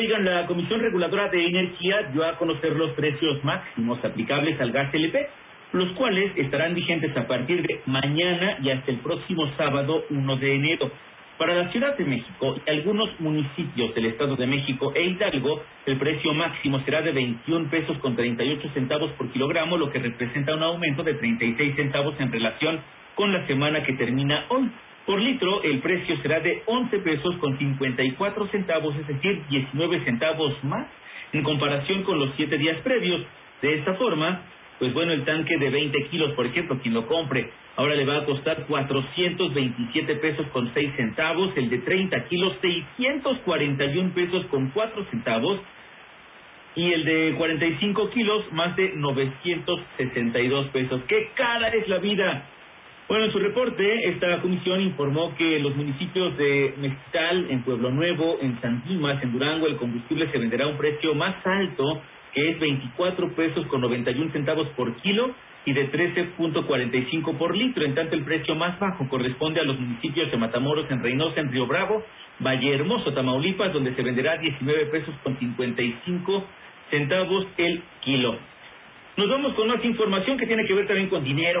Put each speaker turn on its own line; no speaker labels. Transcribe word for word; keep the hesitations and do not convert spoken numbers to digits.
Oigan, la Comisión Reguladora de Energía dio a conocer los precios máximos aplicables al gas L P, los cuales estarán vigentes a partir de mañana y hasta el próximo sábado uno de enero. Para la Ciudad de México y algunos municipios del Estado de México e Hidalgo, el precio máximo será de veintiún pesos con treinta y ocho centavos por kilogramo, lo que representa un aumento de treinta y seis centavos en relación con la semana que termina hoy. Por litro, el precio será de once pesos con cincuenta y cuatro centavos, es decir, diecinueve centavos más en comparación con los siete días previos. De esta forma, pues bueno, el tanque de veinte kilos, por ejemplo, quien lo compre, ahora le va a costar cuatrocientos veintisiete pesos con seis centavos, el de treinta kilos, seiscientos cuarenta y un pesos con cuatro centavos, y el de cuarenta y cinco kilos, más de novecientos sesenta y dos pesos. ¡Qué cara es la vida! Bueno, en su reporte, esta comisión informó que en los municipios de Mezquital, en Pueblo Nuevo, en San Dimas, en Durango, el combustible se venderá a un precio más alto, que es veinticuatro pesos con noventa y un centavos por kilo y de trece punto cuarenta y cinco por litro. En tanto, el precio más bajo corresponde a los municipios de Matamoros, en Reynosa, en Río Bravo, Vallehermoso, Tamaulipas, donde se venderá a diecinueve pesos con cincuenta y cinco centavos el kilo. Nos vamos con más información que tiene que ver también con dinero.